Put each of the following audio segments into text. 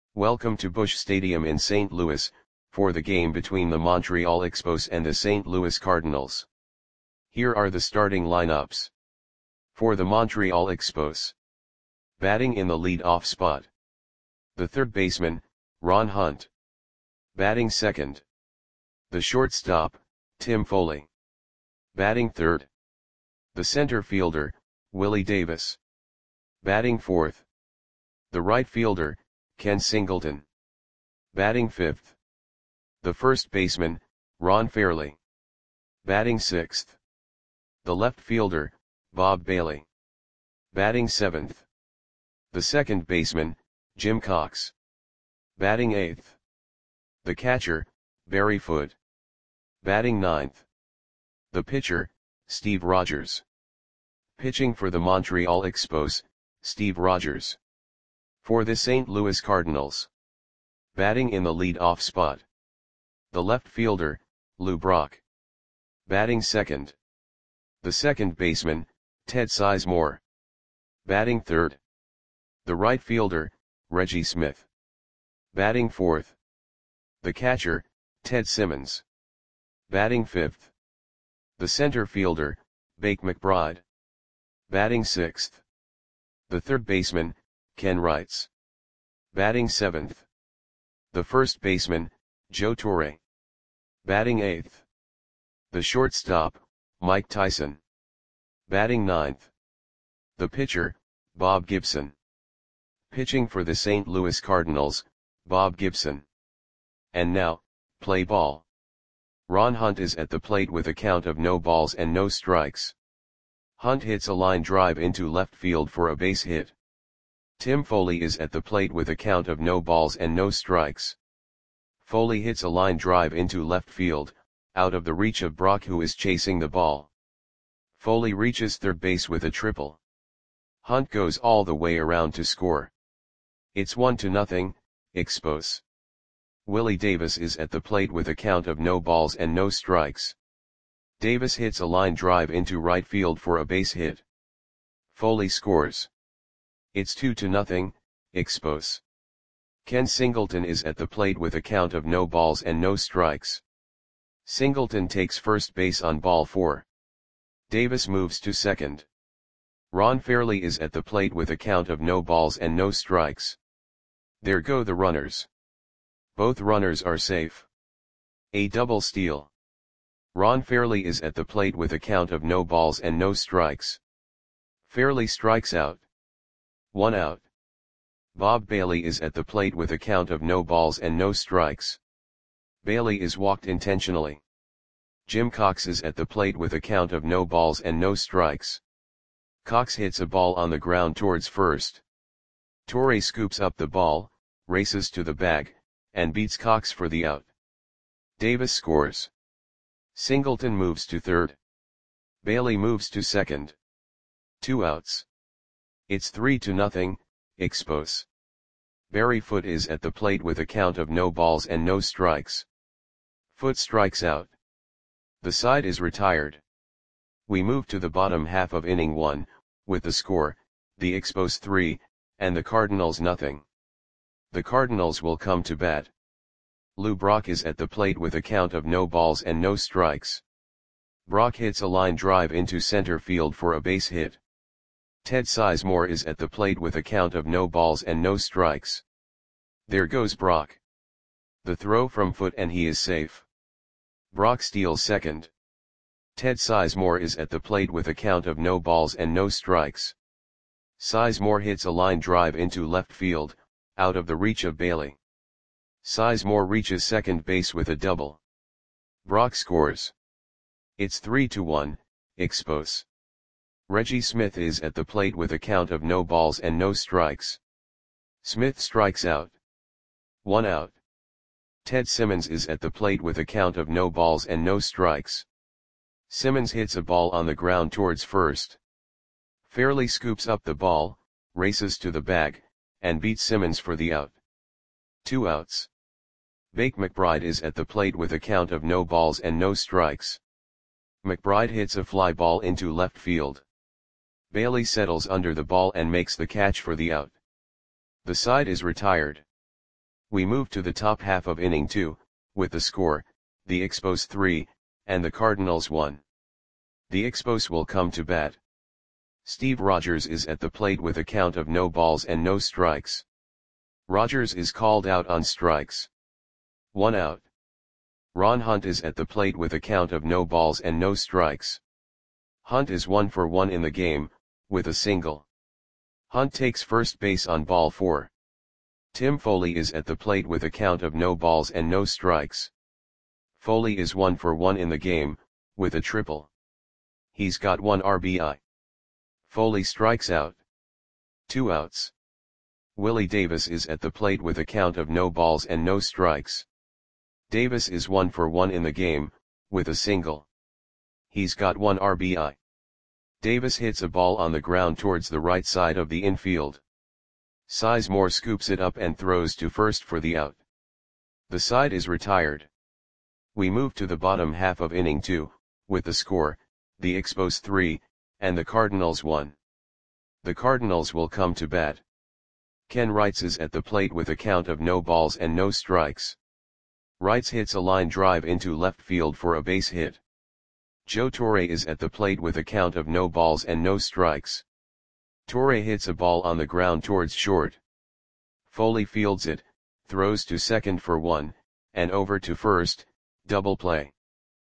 Welcome to Busch Stadium in St. Louis, for the game between the Montreal Expos and the St. Louis Cardinals. Here are the starting lineups. For the Montreal Expos. Batting in the lead-off spot. The third baseman, Ron Hunt. Batting second. The shortstop, Tim Foley. Batting third. The center fielder, Willie Davis. Batting fourth. The right fielder, Ken Singleton. Batting fifth. The first baseman, Ron Fairly. Batting sixth. The left fielder, Bob Bailey. Batting seventh. The second baseman, Jim Cox. Batting eighth. The catcher, Barry Foote. Batting ninth. The pitcher, Steve Rogers. Pitching for the Montreal Expos, Steve Rogers. For the St. Louis Cardinals. Batting in the lead-off spot. The left fielder, Lou Brock. Batting second. The second baseman, Ted Sizemore. Batting third. The right fielder, Reggie Smith. Batting fourth. The catcher, Ted Simmons. Batting fifth. The center fielder, Bake McBride. Batting sixth. The third baseman, Ken Wrights. Batting seventh. The first baseman, Joe Torre. Batting eighth. The shortstop, Mike Tyson. Batting ninth. The pitcher, Bob Gibson. Pitching for the St. Louis Cardinals, Bob Gibson. And now, play ball. Ron Hunt is at the plate with a count of no balls and no strikes. Hunt hits a line drive into left field for a base hit. Tim Foley is at the plate with a count of no balls and no strikes. Foley hits a line drive into left field, out of the reach of Brock, who is chasing the ball. Foley reaches third base with a triple. Hunt goes all the way around to score. It's 1-0, Expos. Willie Davis is at the plate with a count of no balls and no strikes. Davis hits a line drive into right field for a base hit. Foley scores. It's 2-0, Expos. Ken Singleton is at the plate with a count of no balls and no strikes. Singleton takes first base on ball 4. Davis moves to second. Ron Fairly is at the plate with a count of no balls and no strikes. There go the runners. Both runners are safe. A double steal. Ron Fairly is at the plate with a count of no balls and no strikes. Fairly strikes out. 1 out. Bob Bailey is at the plate with a count of no balls and no strikes. Bailey is walked intentionally. Jim Cox is at the plate with a count of no balls and no strikes. Cox hits a ball on the ground towards first. Torre scoops up the ball, races to the bag, and beats Cox for the out. Davis scores. Singleton moves to third. Bailey moves to second. 2 outs. It's 3-0, Expos. Barry Foote is at the plate with a count of no balls and no strikes. Foote strikes out. The side is retired. We move to the bottom half of inning 1, with the score, the Expos 3, and the Cardinals 0. The Cardinals will come to bat. Lou Brock is at the plate with a count of no balls and no strikes. Brock hits a line drive into center field for a base hit. Ted Sizemore is at the plate with a count of no balls and no strikes. There goes Brock. The throw from Foote and he is safe. Brock steals second. Ted Sizemore is at the plate with a count of no balls and no strikes. Sizemore hits a line drive into left field, out of the reach of Bailey. Sizemore reaches second base with a double. Brock scores. It's 3-1, Expos. Reggie Smith is at the plate with a count of no balls and no strikes. Smith strikes out. 1 out. Ted Simmons is at the plate with a count of no balls and no strikes. Simmons hits a ball on the ground towards first. Fairly scoops up the ball, races to the bag, and beats Simmons for the out. 2 outs. Bake McBride is at the plate with a count of no balls and no strikes. McBride hits a fly ball into left field. Bailey settles under the ball and makes the catch for the out. The side is retired. We move to the top half of inning 2, with the score, the Expos 3, and the Cardinals 1. The Expos will come to bat. Steve Rogers is at the plate with a count of no balls and no strikes. Rogers is called out on strikes. 1 out. Ron Hunt is at the plate with a count of no balls and no strikes. Hunt is 1 for 1 in the game, with a single. Hunt takes first base on ball 4. Tim Foley is at the plate with a count of no balls and no strikes. Foley is 1 for 1 in the game, with a triple. He's got 1 RBI. Foley strikes out. 2 outs. Willie Davis is at the plate with a count of no balls and no strikes. Davis is 1 for 1 in the game, with a single. He's got 1 RBI. Davis hits a ball on the ground towards the right side of the infield. Sizemore scoops it up and throws to first for the out. The side is retired. We move to the bottom half of inning 2, with the score, the Expos 3, and the Cardinals 1. The Cardinals will come to bat. Ken Wrights is at the plate with a count of no balls and no strikes. Wrights hits a line drive into left field for a base hit. Joe Torre is at the plate with a count of no balls and no strikes. Torre hits a ball on the ground towards short. Foley fields it, throws to second for 1, and over to first, double play.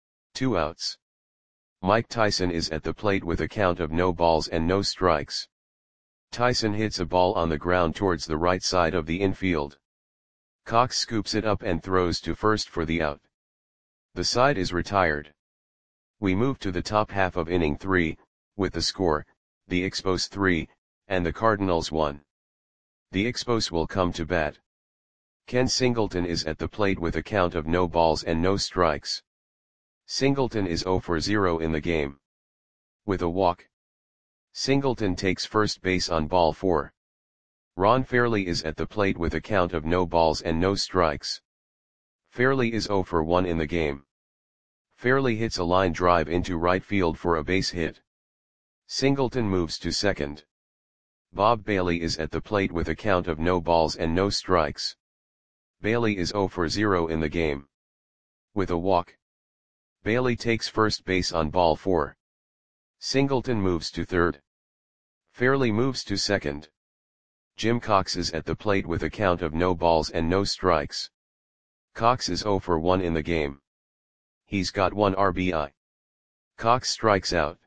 2 outs. Mike Tyson is at the plate with a count of no balls and no strikes. Tyson hits a ball on the ground towards the right side of the infield. Cox scoops it up and throws to first for the out. The side is retired. We move to the top half of inning 3, with the score, the Expos 3, and the Cardinals 1. The Expos will come to bat. Ken Singleton is at the plate with a count of no balls and no strikes. Singleton is 0 for 0 in the game. With a walk. Singleton takes first base on ball 4. Ron Fairley is at the plate with a count of no balls and no strikes. Fairley is 0 for 1 in the game. Fairley hits a line drive into right field for a base hit. Singleton moves to second. Bob Bailey is at the plate with a count of no balls and no strikes. Bailey is 0 for 0 in the game. With a walk. Bailey takes first base on ball 4. Singleton moves to third. Fairley moves to second. Jim Cox is at the plate with a count of no balls and no strikes. Cox is 0 for 1 in the game. He's got 1 RBI. Cox strikes out.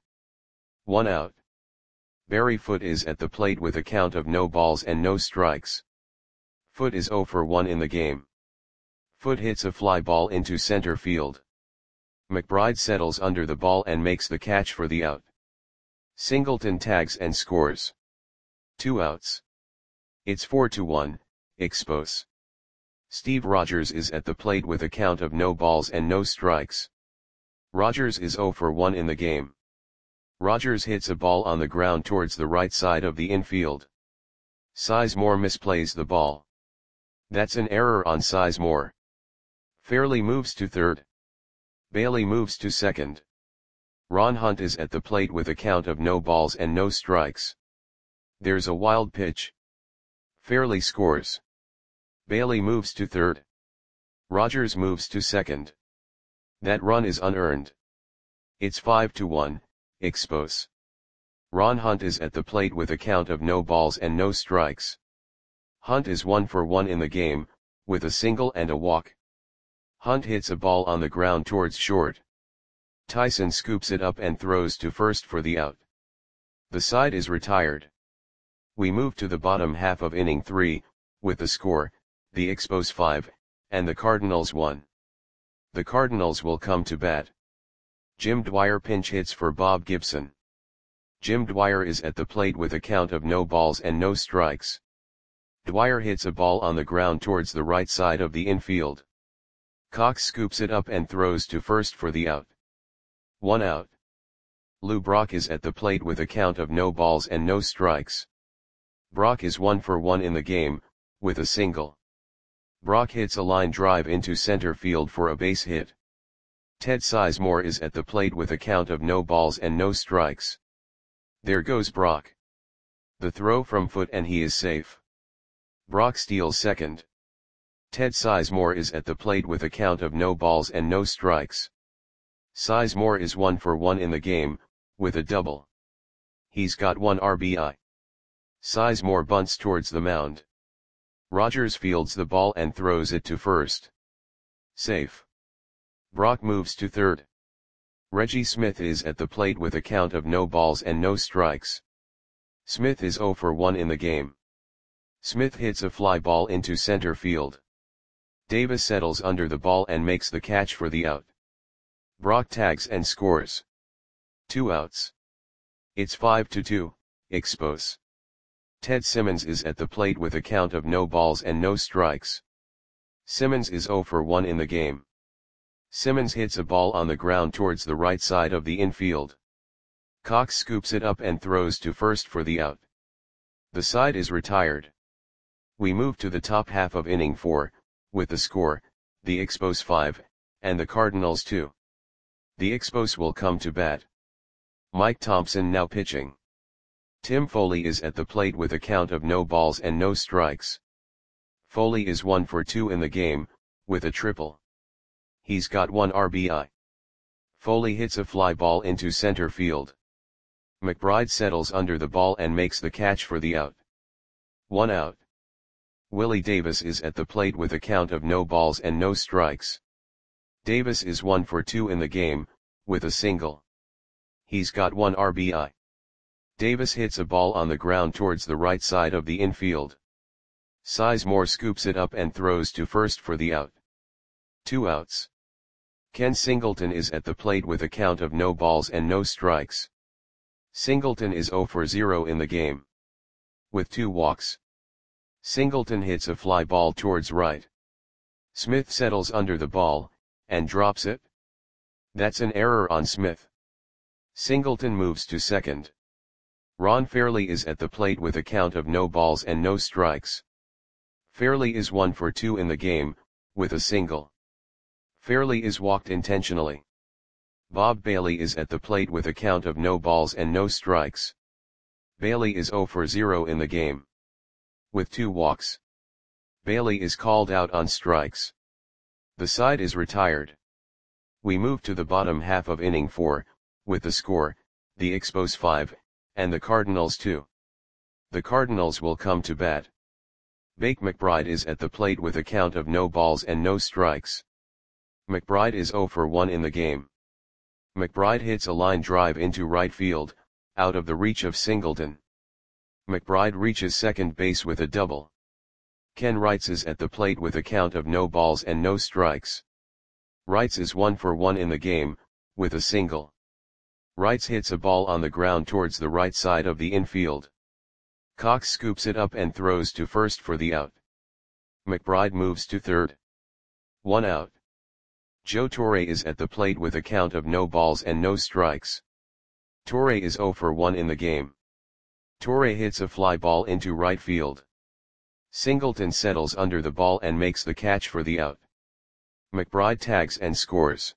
1 out. Barry Foote is at the plate with a count of no balls and no strikes. Foote is 0 for 1 in the game. Foote hits a fly ball into center field. McBride settles under the ball and makes the catch for the out. Singleton tags and scores. 2 outs. It's 4-1, Expos. Steve Rogers is at the plate with a count of no balls and no strikes. Rogers is 0 for 1 in the game. Rogers hits a ball on the ground towards the right side of the infield. Sizemore misplays the ball. That's an error on Sizemore. Fairley moves to third. Bailey moves to second. Ron Hunt is at the plate with a count of no balls and no strikes. There's a wild pitch. Fairley scores. Bailey moves to third. Rogers moves to second. That run is unearned. It's 5-1, Expos. Ron Hunt is at the plate with a count of no balls and no strikes. Hunt is 1 for 1 in the game, with a single and a walk. Hunt hits a ball on the ground towards short. Tyson scoops it up and throws to first for the out. The side is retired. We move to the bottom half of inning 3, with the score, the Expos 5, and the Cardinals 1. The Cardinals will come to bat. Jim Dwyer pinch hits for Bob Gibson. Jim Dwyer is at the plate with a count of no balls and no strikes. Dwyer hits a ball on the ground towards the right side of the infield. Cox scoops it up and throws to first for the out. 1 out. Lou Brock is at the plate with a count of no balls and no strikes. Brock is 1 for 1 in the game, with a single. Brock hits a line drive into center field for a base hit. Ted Sizemore is at the plate with a count of no balls and no strikes. There goes Brock. The throw from Foote and he is safe. Brock steals second. Ted Sizemore is at the plate with a count of no balls and no strikes. Sizemore is 1 for 1 in the game, with a double. He's got 1 RBI. Sizemore bunts towards the mound. Rogers fields the ball and throws it to first. Safe. Brock moves to third. Reggie Smith is at the plate with a count of no balls and no strikes. Smith is 0 for 1 in the game. Smith hits a fly ball into center field. Davis settles under the ball and makes the catch for the out. Brock tags and scores. 2 outs. It's 5-2, Expos. Ted Simmons is at the plate with a count of no balls and no strikes. Simmons is 0 for 1 in the game. Simmons hits a ball on the ground towards the right side of the infield. Cox scoops it up and throws to first for the out. The side is retired. We move to the top half of inning 4, with the score, the Expos 5, and the Cardinals 2. The Expos will come to bat. Mike Thompson now pitching. Tim Foley is at the plate with a count of no balls and no strikes. Foley is 1 for 2 in the game, with a triple. He's got 1 RBI. Foley hits a fly ball into center field. McBride settles under the ball and makes the catch for the out. 1 out. Willie Davis is at the plate with a count of no balls and no strikes. Davis is 1 for 2 in the game, with a single. He's got 1 RBI. Davis hits a ball on the ground towards the right side of the infield. Sizemore scoops it up and throws to first for the out. 2 outs. Ken Singleton is at the plate with a count of no balls and no strikes. Singleton is 0 for 0 in the game. With 2 walks. Singleton hits a fly ball towards right. Smith settles under the ball, and drops it. That's an error on Smith. Singleton moves to second. Ron Fairley is at the plate with a count of no balls and no strikes. Fairley is 1 for 2 in the game, with a single. Fairley is walked intentionally. Bob Bailey is at the plate with a count of no balls and no strikes. Bailey is 0 for 0 in the game. With 2 walks. Bailey is called out on strikes. The side is retired. We move to the bottom half of inning 4, with the score, the Expos 5, and the Cardinals 2. The Cardinals will come to bat. Bake McBride is at the plate with a count of no balls and no strikes. McBride is 0 for 1 in the game. McBride hits a line drive into right field, out of the reach of Singleton. McBride reaches second base with a double. Ken Wrights is at the plate with a count of no balls and no strikes. Wrights is 1 for 1 in the game, with a single. Wrights hits a ball on the ground towards the right side of the infield. Cox scoops it up and throws to first for the out. McBride moves to third. 1 out. Joe Torre is at the plate with a count of no balls and no strikes. Torre is 0 for 1 in the game. Torre hits a fly ball into right field. Singleton settles under the ball and makes the catch for the out. McBride tags and scores.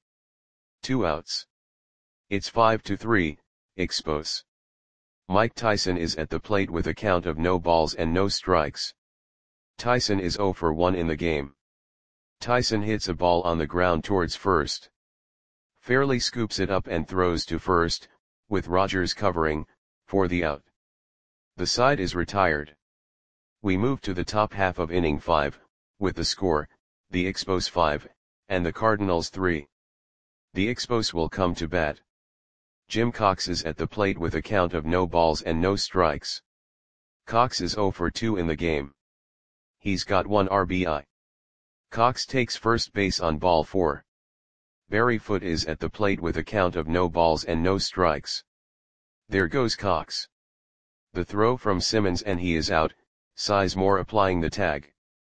2 outs. It's 5-3, Expos. Mike Tyson is at the plate with a count of no balls and no strikes. Tyson is 0 for 1 in the game. Tyson hits a ball on the ground towards first. Fairley scoops it up and throws to first, with Rogers covering, for the out. The side is retired. We move to the top half of inning 5, with the score, the Expos 5, and the Cardinals 3. The Expos will come to bat. Jim Cox is at the plate with a count of no balls and no strikes. Cox is 0 for 2 in the game. He's got 1 RBI. Cox takes first base on ball 4. Barry Foote is at the plate with a count of no balls and no strikes. There goes Cox. The throw from Simmons and he is out, Sizemore applying the tag.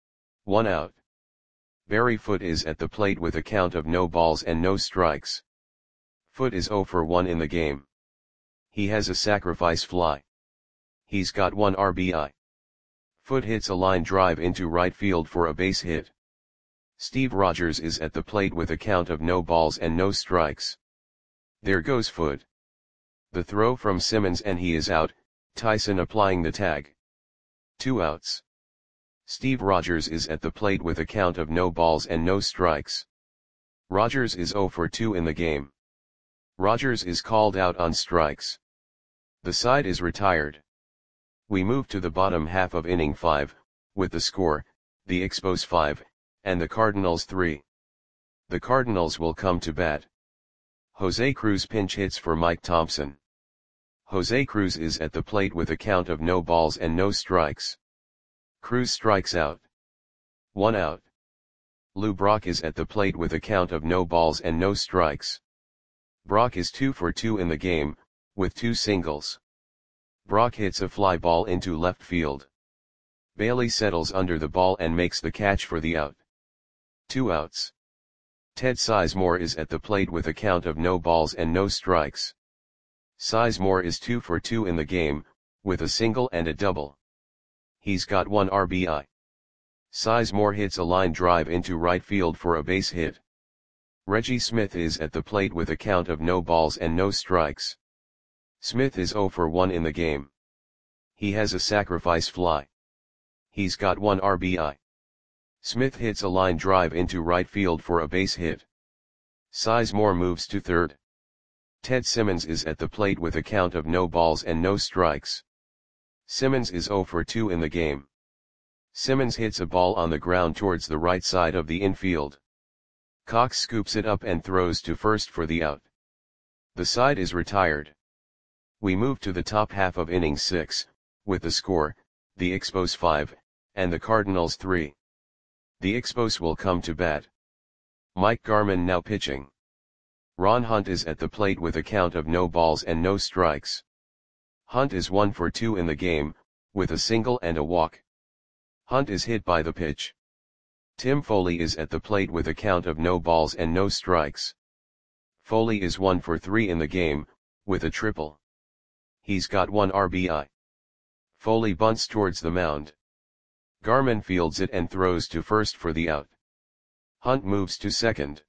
1 out. Barry Foote is at the plate with a count of no balls and no strikes. Foote is 0 for 1 in the game. He has a sacrifice fly. He's got 1 RBI. Foote hits a line drive into right field for a base hit. Steve Rogers is at the plate with a count of no balls and no strikes. There goes Foote. The throw from Simmons and he is out, Tyson applying the tag. 2 outs. Steve Rogers is at the plate with a count of no balls and no strikes. Rogers is 0 for 2 in the game. Rogers is called out on strikes. The side is retired. We move to the bottom half of inning 5, with the score, the Expos 5, and the Cardinals 3. The Cardinals will come to bat. Jose Cruz pinch hits for Mike Thompson. Jose Cruz is at the plate with a count of no balls and no strikes. Cruz strikes out. 1 out. Lou Brock is at the plate with a count of no balls and no strikes. Brock is 2 for 2 in the game, with 2 singles. Brock hits a fly ball into left field. Bailey settles under the ball and makes the catch for the out. 2 outs. Ted Sizemore is at the plate with a count of no balls and no strikes. Sizemore is 2 for 2 in the game, with a single and a double. He's got 1 RBI. Sizemore hits a line drive into right field for a base hit. Reggie Smith is at the plate with a count of no balls and no strikes. Smith is 0 for 1 in the game. He has a sacrifice fly. He's got 1 RBI. Smith hits a line drive into right field for a base hit. Sizemore moves to third. Ted Simmons is at the plate with a count of no balls and no strikes. Simmons is 0 for 2 in the game. Simmons hits a ball on the ground towards the right side of the infield. Cox scoops it up and throws to first for the out. The side is retired. We move to the top half of inning 6, with the score, the Expos 5, and the Cardinals 3. The Expos will come to bat. Mike Garman now pitching. Ron Hunt is at the plate with a count of no balls and no strikes. Hunt is 1 for 2 in the game, with a single and a walk. Hunt is hit by the pitch. Tim Foley is at the plate with a count of no balls and no strikes. Foley is 1 for 3 in the game, with a triple. He's got 1 RBI. Foley bunts towards the mound. Garman fields it and throws to first for the out. Hunt moves to second.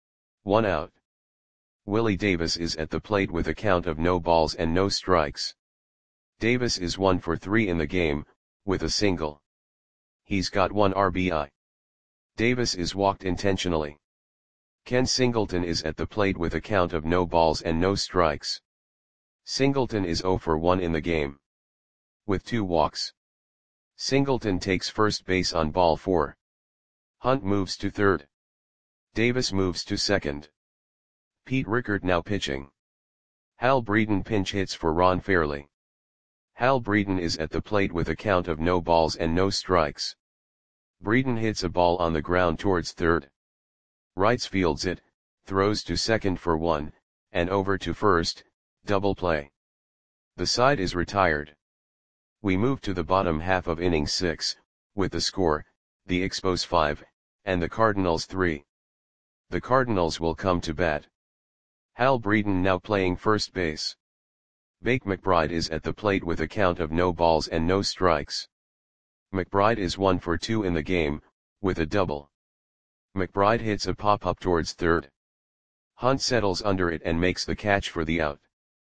1 out. Willie Davis is at the plate with a count of no balls and no strikes. Davis is 1 for 3 in the game, with a single. He's got 1 RBI. Davis is walked intentionally. Ken Singleton is at the plate with a count of no balls and no strikes. Singleton is 0 for 1 in the game, with 2 walks. Singleton takes first base on ball 4. Hunt moves to third. Davis moves to second. Pete Rickard now pitching. Hal Breeden pinch hits for Ron Fairley. Hal Breeden is at the plate with a count of no balls and no strikes. Breeden hits a ball on the ground towards third. Wrights fields it, throws to second for 1, and over to first, double play. The side is retired. We move to the bottom half of inning 6, with the score, the Expos 5, and the Cardinals 3. The Cardinals will come to bat. Hal Breeden now playing first base. Bake McBride is at the plate with a count of no balls and no strikes. McBride is 1 for 2 in the game, with a double. McBride hits a pop-up towards third. Hunt settles under it and makes the catch for the out.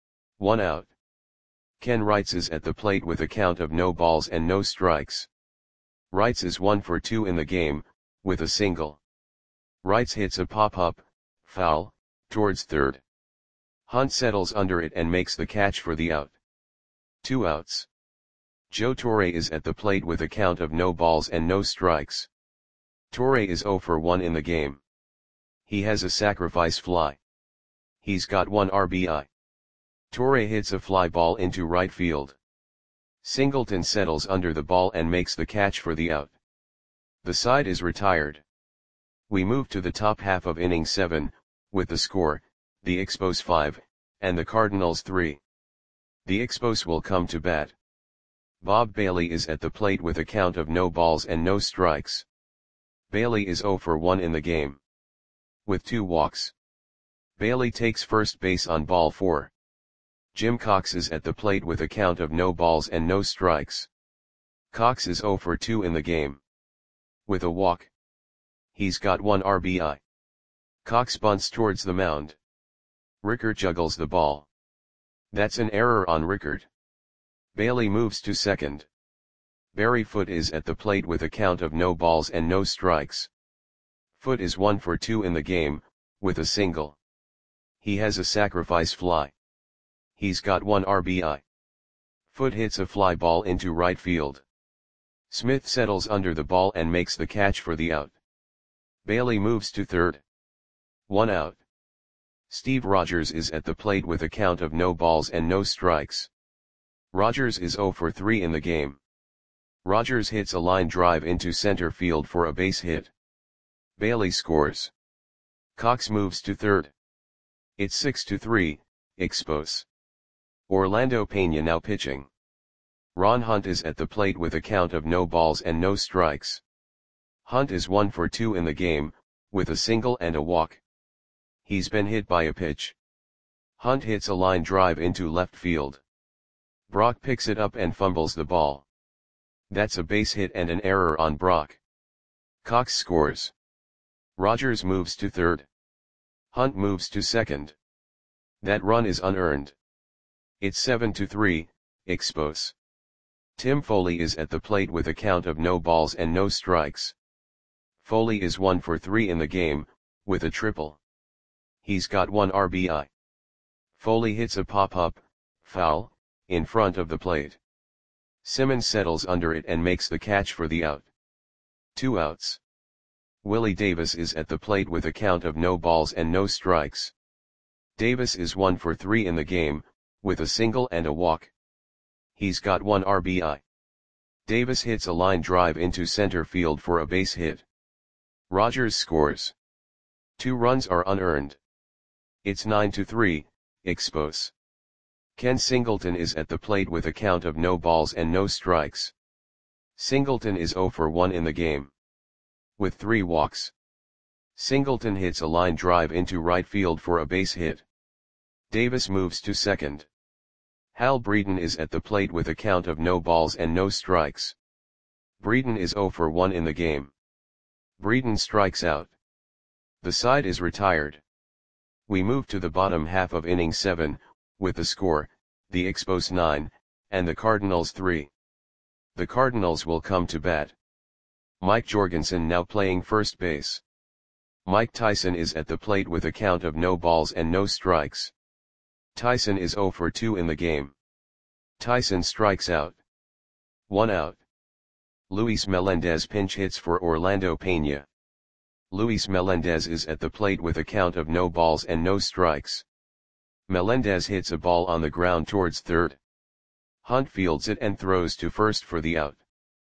1 out. Ken Wrights is at the plate with a count of no balls and no strikes. Wrights is 1 for 2 in the game, with a single. Wrights hits a pop-up, foul, towards third. Hunt settles under it and makes the catch for the out. 2 outs. Joe Torre is at the plate with a count of no balls and no strikes. Torre is 0 for 1 in the game. He has a sacrifice fly. He's got 1 RBI. Torre hits a fly ball into right field. Singleton settles under the ball and makes the catch for the out. The side is retired. We move to the top half of inning 7, with the score, the Expos 5, and the Cardinals 3. The Expos will come to bat. Bob Bailey is at the plate with a count of no balls and no strikes. Bailey is 0 for 1 in the game, with 2 walks. Bailey takes first base on ball 4. Jim Cox is at the plate with a count of no balls and no strikes. Cox is 0 for 2 in the game, with a walk. He's got 1 RBI. Cox bunts towards the mound. Rickard juggles the ball. That's an error on Rickard. Bailey moves to second. Barry Foote is at the plate with a count of no balls and no strikes. Foote is 1 for 2 in the game, with a single. He has a sacrifice fly. He's got 1 RBI. Foote hits a fly ball into right field. Smith settles under the ball and makes the catch for the out. Bailey moves to third. 1 out. Steve Rogers is at the plate with a count of no balls and no strikes. Rogers is 0 for 3 in the game. Rogers hits a line drive into center field for a base hit. Bailey scores. Cox moves to third. It's 6-3, Expos. Orlando Pena now pitching. Ron Hunt is at the plate with a count of no balls and no strikes. Hunt is 1 for 2 in the game, with a single and a walk. He's been hit by a pitch. Hunt hits a line drive into left field. Brock picks it up and fumbles the ball. That's a base hit and an error on Brock. Cox scores. Rogers moves to third. Hunt moves to second. That run is unearned. It's 7-3, Expos. Tim Foley is at the plate with a count of no balls and no strikes. Foley is 1 for 3 in the game, with a triple. He's got 1 RBI. Foley hits a pop-up, foul, in front of the plate. Simmons settles under it and makes the catch for the out. 2 outs. Willie Davis is at the plate with a count of no balls and no strikes. Davis is 1 for 3 in the game, with a single and a walk. He's got 1 RBI. Davis hits a line drive into center field for a base hit. Rogers scores. 2 runs are unearned. It's 9-3, Expos. Ken Singleton is at the plate with a count of no balls and no strikes. Singleton is 0 for 1 in the game. With 3 walks. Singleton hits a line drive into right field for a base hit. Davis moves to second. Hal Breeden is at the plate with a count of no balls and no strikes. Breeden is 0 for 1 in the game. Breeden strikes out. The side is retired. We move to the bottom half of inning 7, with the score, the Expos 9, and the Cardinals 3. The Cardinals will come to bat. Mike Jorgensen now playing first base. Mike Tyson is at the plate with a count of no balls and no strikes. Tyson is 0 for 2 in the game. Tyson strikes out. 1 out. Luis Melendez pinch hits for Orlando Pena. Luis Melendez is at the plate with a count of no balls and no strikes. Melendez hits a ball on the ground towards third. Hunt fields it and throws to first for the out.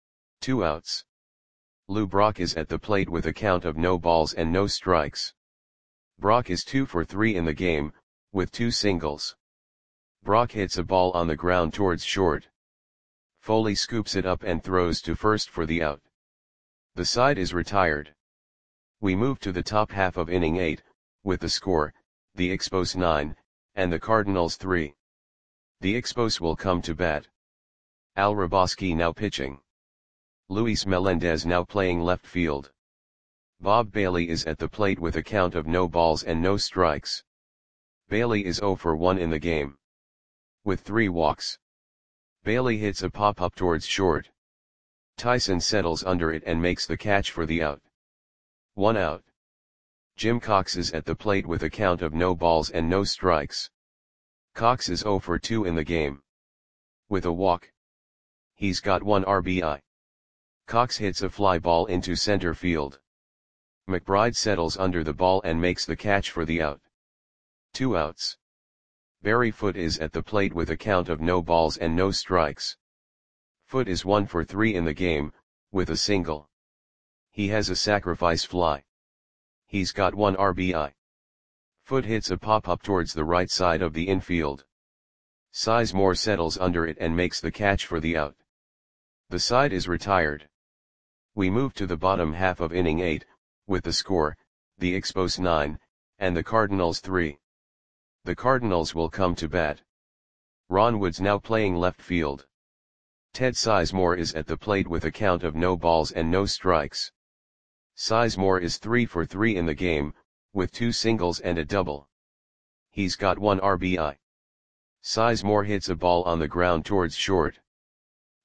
2 outs. Lou Brock is at the plate with a count of no balls and no strikes. Brock is 2 for 3 in the game, with 2 singles. Brock hits a ball on the ground towards short. Foley scoops it up and throws to first for the out. The side is retired. We move to the top half of inning 8, with the score, the Expos 9, and the Cardinals 3. The Expos will come to bat. Al Hrabosky now pitching. Luis Melendez now playing left field. Bob Bailey is at the plate with a count of no balls and no strikes. Bailey is 0 for 1 in the game. With 3 walks. Bailey hits a pop-up towards short. Tyson settles under it and makes the catch for the out. 1 out. Jim Cox is at the plate with a count of no balls and no strikes. Cox is 0 for 2 in the game. With a walk. He's got 1 RBI. Cox hits a fly ball into center field. McBride settles under the ball and makes the catch for the out. 2 outs. Barry Foote is at the plate with a count of no balls and no strikes. Foote is 1 for 3 in the game, with a single. He has a sacrifice fly. He's got 1 RBI. Foote hits a pop-up towards the right side of the infield. Sizemore settles under it and makes the catch for the out. The side is retired. We move to the bottom half of inning 8, with the score, the Expos 9, and the Cardinals 3. The Cardinals will come to bat. Ron Wood's now playing left field. Ted Sizemore is at the plate with a count of no balls and no strikes. Sizemore is 3 for 3 in the game, with 2 singles and a double. He's got 1 RBI. Sizemore hits a ball on the ground towards short.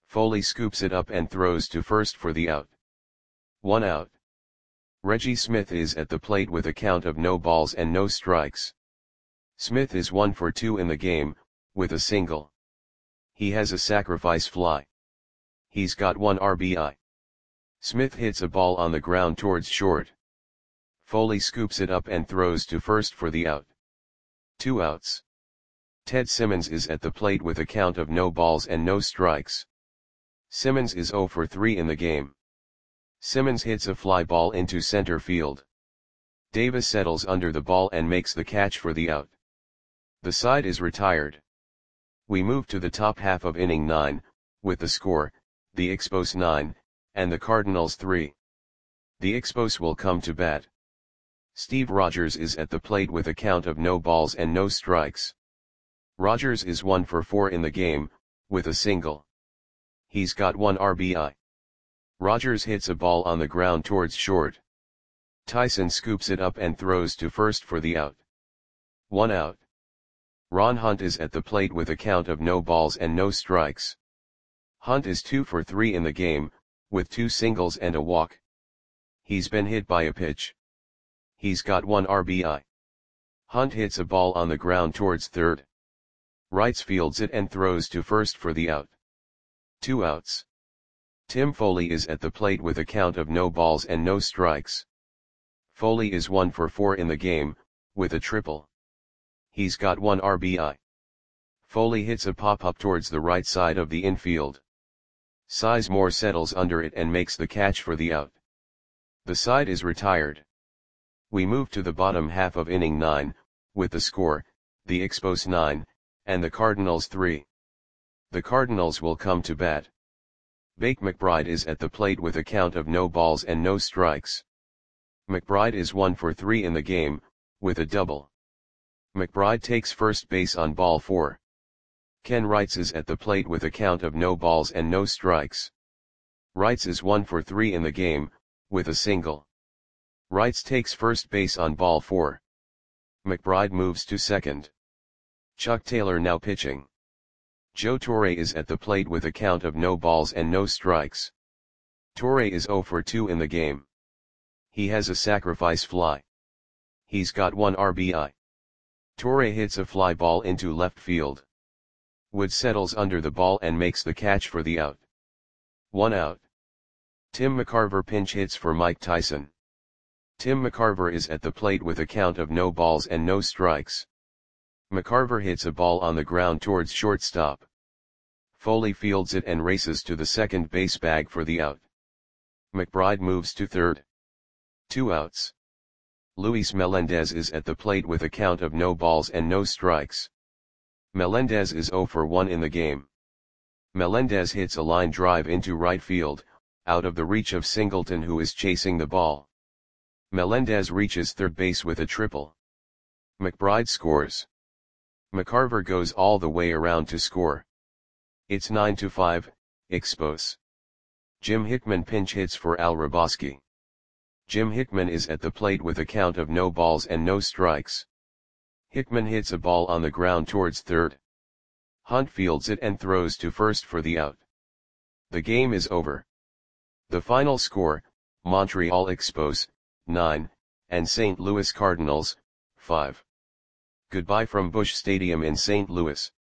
Foley scoops it up and throws to first for the out. 1 out. Reggie Smith is at the plate with a count of no balls and no strikes. Smith is 1 for 2 in the game, with a single. He has a sacrifice fly. He's got 1 RBI. Smith hits a ball on the ground towards short. Foley scoops it up and throws to first for the out. 2 outs. Ted Simmons is at the plate with a count of no balls and no strikes. Simmons is 0 for 3 in the game. Simmons hits a fly ball into center field. Davis settles under the ball and makes the catch for the out. The side is retired. We move to the top half of inning 9, with the score, the Expos 9, and the Cardinals 3. The Expos will come to bat. Steve Rogers is at the plate with a count of no balls and no strikes. Rogers is 1 for 4 in the game, with a single. He's got 1 RBI. Rogers hits a ball on the ground towards short. Tyson scoops it up and throws to first for the out. 1 out. Ron Hunt is at the plate with a count of no balls and no strikes. Hunt is 2 for 3 in the game, with 2 singles and a walk. He's been hit by a pitch. He's got 1 RBI. Hunt hits a ball on the ground towards third. Wrights fields it and throws to first for the out. 2 outs. Tim Foley is at the plate with a count of no balls and no strikes. Foley is 1 for 4 in the game, with a triple. He's got 1 RBI. Foley hits a pop-up towards the right side of the infield. Sizemore settles under it and makes the catch for the out. The side is retired. We move to the bottom half of inning 9, with the score, the Expos 9, and the Cardinals 3. The Cardinals will come to bat. Bake McBride is at the plate with a count of no balls and no strikes. McBride is 1 for 3 in the game, with a double. McBride takes first base on ball 4. Ken Wrights is at the plate with a count of no balls and no strikes. Wrights is 1 for 3 in the game, with a single. Wrights takes first base on ball 4. McBride moves to second. Chuck Taylor now pitching. Joe Torre is at the plate with a count of no balls and no strikes. Torre is 0 for 2 in the game. He has a sacrifice fly. He's got 1 RBI. Torre hits a fly ball into left field. Wood settles under the ball and makes the catch for the out. 1 out. Tim McCarver pinch hits for Mike Tyson. Tim McCarver is at the plate with a count of no balls and no strikes. McCarver hits a ball on the ground towards shortstop. Foley fields it and races to the second base bag for the out. McBride moves to third. 2 outs. Luis Melendez is at the plate with a count of no balls and no strikes. Melendez is 0 for 1 in the game. Melendez hits a line drive into right field, out of the reach of Singleton, who is chasing the ball. Melendez reaches third base with a triple. McBride scores. McCarver goes all the way around to score. It's 9-5, Expos. Jim Hickman pinch hits for Al Raboski. Jim Hickman is at the plate with a count of no balls and no strikes. Hickman hits a ball on the ground towards third. Hunt fields it and throws to first for the out. The game is over. The final score, Montreal Expos, 9, and St. Louis Cardinals, 5. Goodbye from Busch Stadium in St. Louis.